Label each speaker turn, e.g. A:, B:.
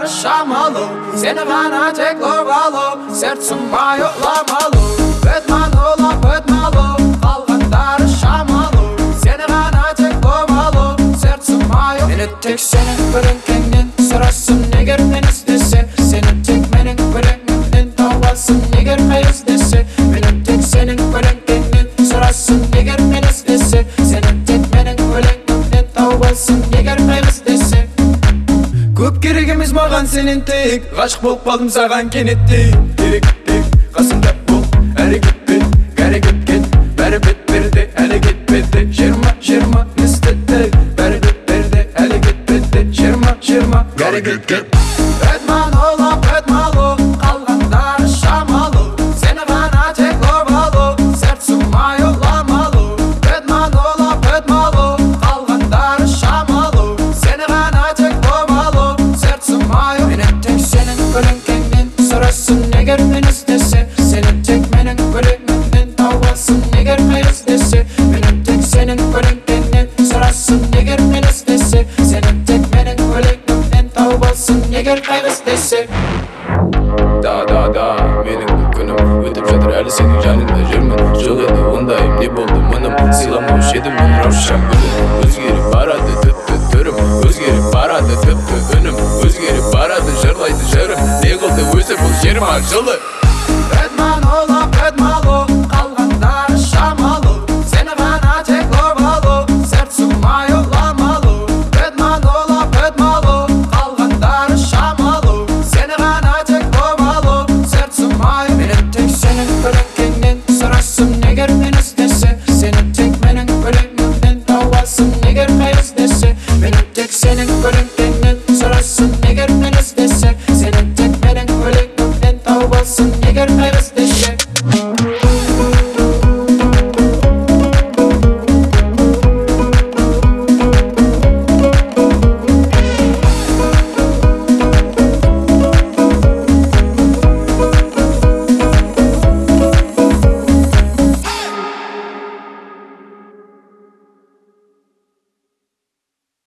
A: şamalı, seni gana tek lovalı, sertsin bayılamalı. Bıtmalı, kalganlar şamalı, seni gana tek lovalı, sertsin bayıl. Beni tek senin bölünkenden sırasın neger men istese, seni tek menin bölünkenden tavasın neger men istese. Beni tek senin bölünkenden sırasın neger men istese, seni tek menin bölünkenden tavasın neger men istese. Көп керегimiz маған сенен тек, ғашық болып қалдым саған кенеттей. Ерекеттей қасымда бол, әрекетпе, әрекет бәрі бет берді, әлі кетпеді. Жиырма істетті, бәрі бет берді, әлі кетпеді. Жиырма әрекет. Бетмалы, қалғандар шамалы, сені ғана тек ловалы, сердцем майыламалы. Бетмалы, қалғандар шамалы, сені ғана тек ловалы, сердцем майыл. Менің тек сенің көлеңкеңнен сұрасың егер мен істесе, сені тек менің көлеңкемнен тауасың егер мен істесе. Менің тек сенің көлеңкеңнен сұрасың егер мен істесе, сені тек менің көлеңкемнен тауасың егер мен істесе.
B: Да, менің күнім өтіп жатыр әлі сенің жаныңда жүрмін. Жоқ еді ондайым, не болды мұным, сыйламаушы едім мен раушан гүлім. Өзгеріп барады тіпті түрім, өзгеріп барады тіпті үнім, өзгеріп барады жырлайды жырым. Не қылды өзі бұл 20 жылы.
A: Бетмалы, қалғандар шамалы, сені ғана тек ловалы, сердцем майыламалы. Бетмалы, қалғандар шамалы, сені ғана тек ловалы, сердцем майыл. Менің тек сенің көлеңкеңнен сұрасың егер мен істесе, сені тек менің көлеңкемнен тауасың егер мен істесе. Менің тек сенің көлеңкеңнен сұрасың